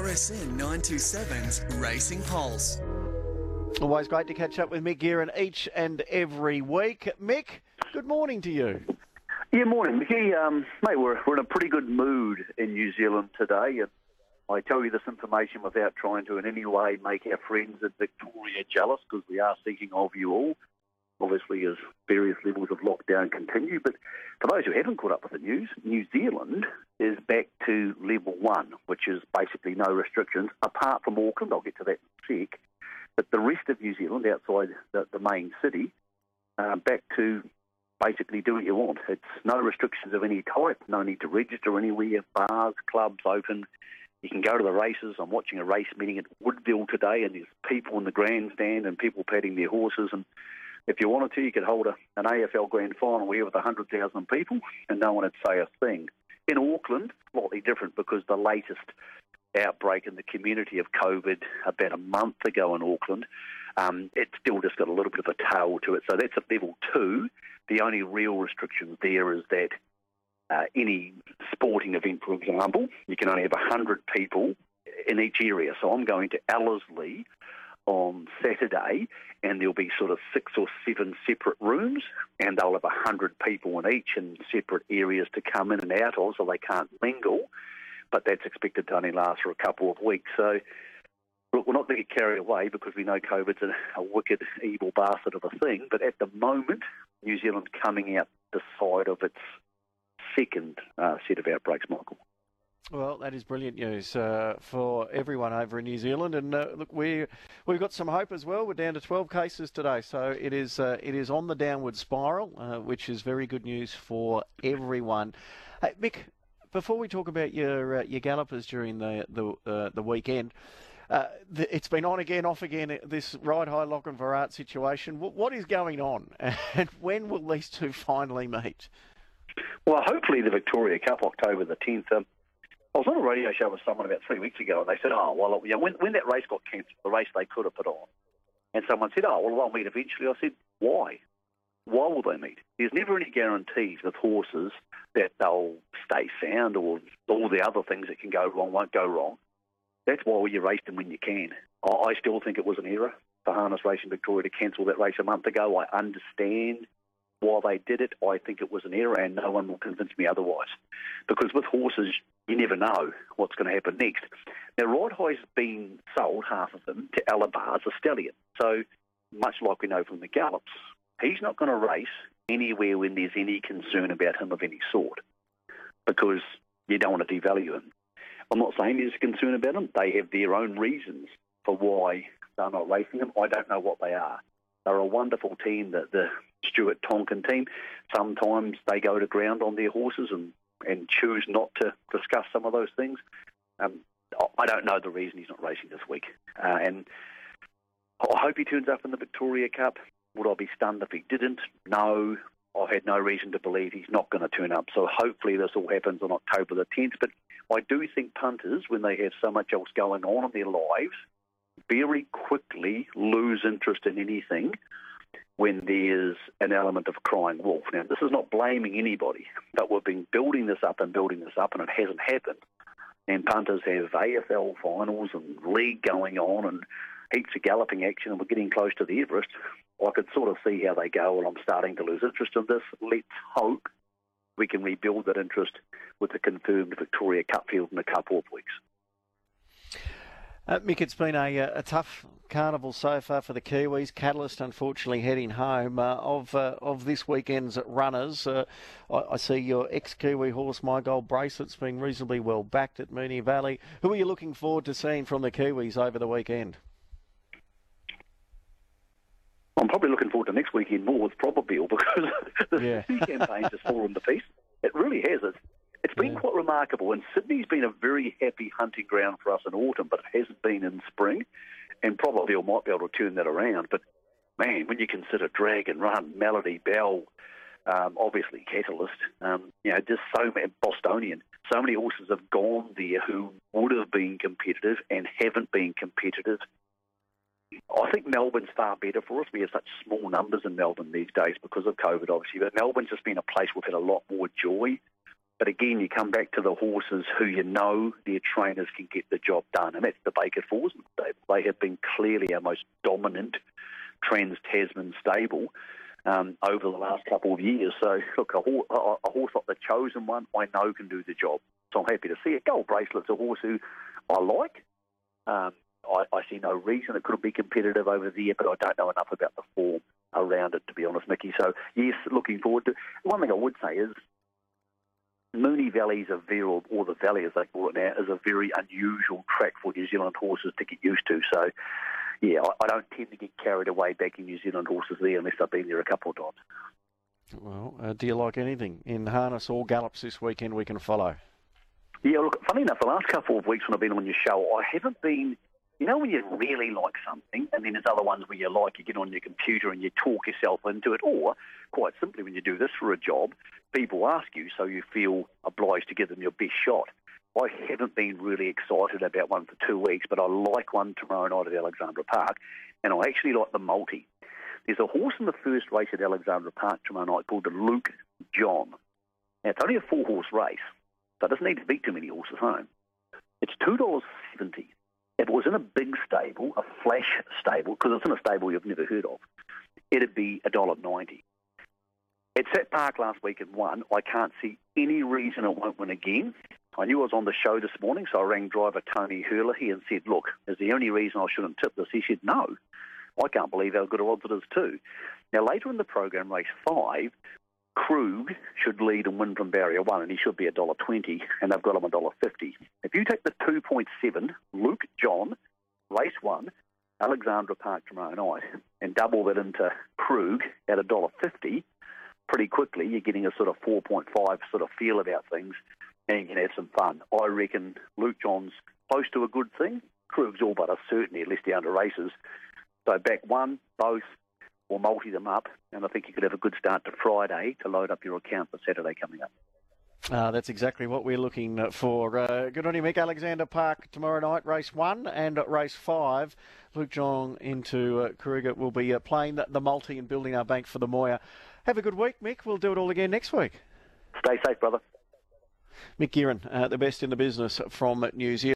RSN 927's Racing Pulse. Always great to catch up with Mick Guerin each and every week. Mick, good morning to you. Yeah, morning, Mickey. Mate, we're in a pretty good mood in New Zealand today. And I tell you this information without trying to in any way make our friends in Victoria jealous, because we are thinking of you all, obviously, as various levels of lockdown continue. But for those who haven't caught up with the news, New Zealand is back to level 1, which is basically no restrictions, apart from Auckland. I'll get to that in a sec. But the rest of New Zealand, outside the main city, back to basically do what you want. It's no restrictions of any type, no need to register anywhere, bars, clubs open. You can go to the races. I'm watching a race meeting at Woodville today, and there's people in the grandstand and people patting their horses. And if you wanted to, you could hold an AFL grand final here with 100,000 people and no one would say a thing. In Auckland, slightly different, because the latest outbreak in the community of COVID about a month ago in Auckland, it's still just got a little bit of a tail to it. So that's at level 2. The only real restriction there is that any sporting event, for example, you can only have 100 people in each area. So I'm going to Ellerslie on Saturday, and there'll be sort of 6 or 7 separate rooms, and they'll have 100 people in each in separate areas to come in and out of, so they can't mingle. But that's expected to only last for a couple of weeks. So look, we're not going to get carried away, because we know COVID's a wicked, evil bastard of a thing. But at the moment, New Zealand coming out the side of its second set of outbreaks, Michael. Well, that is brilliant news for everyone over in New Zealand. And look, we've got some hope as well. We're down to 12 cases today, so it is on the downward spiral, which is very good news for everyone. Hey, Mick, before we talk about your gallopers during the weekend, it's been on again, off again, this Ride High Lachlan Virat situation. What is going on, and when will these two finally meet? Well, hopefully the Victoria Cup, October the 10th. I was on a radio show with someone about 3 weeks ago, and they said, when that race got cancelled, the race they could have put on, and someone said, they'll meet eventually. I said, why? Why will they meet? There's never any guarantees with horses that they'll stay sound, or all the other things that can go wrong won't go wrong. That's why you race them when you can. I still think it was an error for Harness Racing Victoria to cancel that race a month ago. I understand why they did it. I think it was an error, and no one will convince me otherwise. Because with horses, you never know what's going to happen next. Now, Ride High's been sold, half of them, to Alabar's a stallion. So, much like we know from the Gallops, he's not going to race anywhere when there's any concern about him of any sort, because you don't want to devalue him. I'm not saying there's a concern about them. They have their own reasons for why they're not racing them. I don't know what they are. They're a wonderful team, the Stuart Tonkin team. Sometimes they go to ground on their horses and choose not to discuss some of those things. I don't know the reason he's not racing this week. And I hope he turns up in the Victoria Cup. Would I be stunned if he didn't? No. I had no reason to believe he's not going to turn up. So hopefully this all happens on October the 10th. But I do think punters, when they have so much else going on in their lives, very quickly lose interest in anything when there's an element of crying wolf. Now, this is not blaming anybody, but we've been building this up, and it hasn't happened. And punters have AFL finals and league going on and heaps of galloping action, and we're getting close to the Everest. I could sort of see how they go, and I'm starting to lose interest in this. Let's hope we can rebuild that interest with the confirmed Victoria Cup field in a couple of weeks. Mick, it's been a tough carnival so far for the Kiwis. Catalyst, unfortunately, heading home. Of this weekend's runners, I see your ex-Kiwi horse, My Gold Bracelet's being reasonably well backed at Moonee Valley. Who are you looking forward to seeing from the Kiwis over the weekend? I'm probably looking forward to next weekend more with Probabeel, because the campaign just fallen to pieces. It really has. It's been quite remarkable, and Sydney's been a very happy hunting ground for us in autumn, but it hasn't been in spring, and Probabeel might be able to turn that around. But, man, when you consider Dragon Run, Melody Bell, obviously Catalyst, just so many, Bostonian, so many horses have gone there who would have been competitive and haven't been competitive. I think Melbourne's far better for us. We have such small numbers in Melbourne these days because of COVID, obviously, but Melbourne's just been a place we've had a lot more joy But again, you come back to the horses who you know their trainers can get the job done, and that's the Baker Forsman stable. They have been clearly our most dominant Trans-Tasman stable over the last couple of years. So, look, a horse like the Chosen One, I know can do the job. So I'm happy to see it. Gold Bracelet's a horse who I like. I see no reason it couldn't be competitive over there, but I don't know enough about the form around it, to be honest, Mickey. So, yes, looking forward to it. One thing I would say is Moonee Valley's or the Valley as they call it now, is a very unusual track for New Zealand horses to get used to. So, yeah, I don't tend to get carried away backing New Zealand horses there unless I've been there a couple of times. Well, do you like anything in harness or gallops this weekend we can follow? Yeah, look, funny enough, the last couple of weeks when I've been on your show, I haven't been, you know when you really like something, and then there's other ones where you get on your computer and you talk yourself into it, or, quite simply, when you do this for a job, people ask you, so you feel obliged to give them your best shot. I haven't been really excited about one for 2 weeks, but I like one tomorrow night at Alexandra Park, and I actually like the multi. There's a horse in the first race at Alexandra Park tomorrow night called the Luke John. Now, it's only a 4-horse race, so it doesn't need to beat too many horses home. It's $2.70. If it was in a big stable, a flash stable, because it's in a stable you've never heard of, it'd be $1.90. It sat park last week and won. I can't see any reason it won't win again. I knew I was on the show this morning, so I rang driver Tony Hurley and said, look, is the only reason I shouldn't tip this? He said, no. I can't believe how good a odds it is too. Now, later in the program, race 5, Krug should lead and win from barrier 1, and he should be $1.20, and they've got him $1.50. If you take the 2.7, Luke John, race 1, Alexandra Park tomorrow night, and double that into Krug at $1.50, pretty quickly you're getting a sort of 4.5 sort of feel about things, and you can have some fun. I reckon Luke John's close to a good thing. Krug's all but a certainty, at least down to races. So back one, both, or multi them up, and I think you could have a good start to Friday to load up your account for Saturday coming up. That's exactly what we're looking for. Good on you, Mick. Alexander Park tomorrow night, race 1 and race 5. Luke John into Kruger will be playing the multi and building our bank for the Moir. Have a good week, Mick. We'll do it all again next week. Stay safe, brother. Mick Guerin, the best in the business from New Zealand.